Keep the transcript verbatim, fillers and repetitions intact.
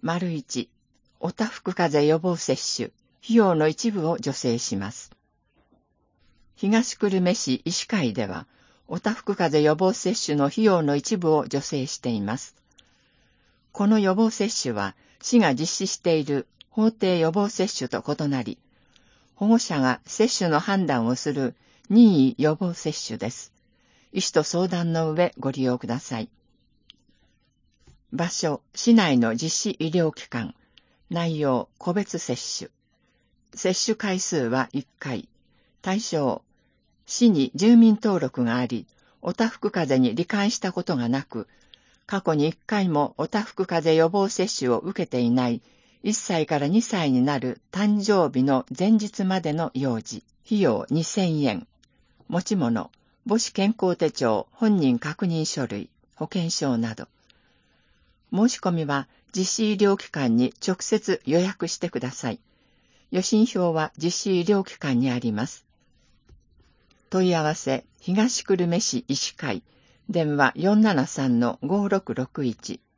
いち、おたふく風邪予防接種、費用の一部を助成します。東久留米市医師会では、おたふく風邪予防接種の費用の一部を助成しています。この予防接種は、市が実施している法定予防接種と異なり、保護者が接種の判断をする任意予防接種です。医師と相談の上ご利用ください。場所、市内の実施医療機関。内容、個別接種。接種回数はいっかい。対象、市に住民登録があり、おたふく風邪に罹患したことがなく、過去にいっかいもおたふく風邪予防接種を受けていないいっさいからにさいになる誕生日の前日までの幼児。費用にせんえん。持ち物、母子健康手帳、本人確認書類、保険証など。申し込みは実施医療機関に直接予約してください。予診票は実施医療機関にあります。問い合わせ、東久留米市医師会、電話 よんななさんのごろくろくいち。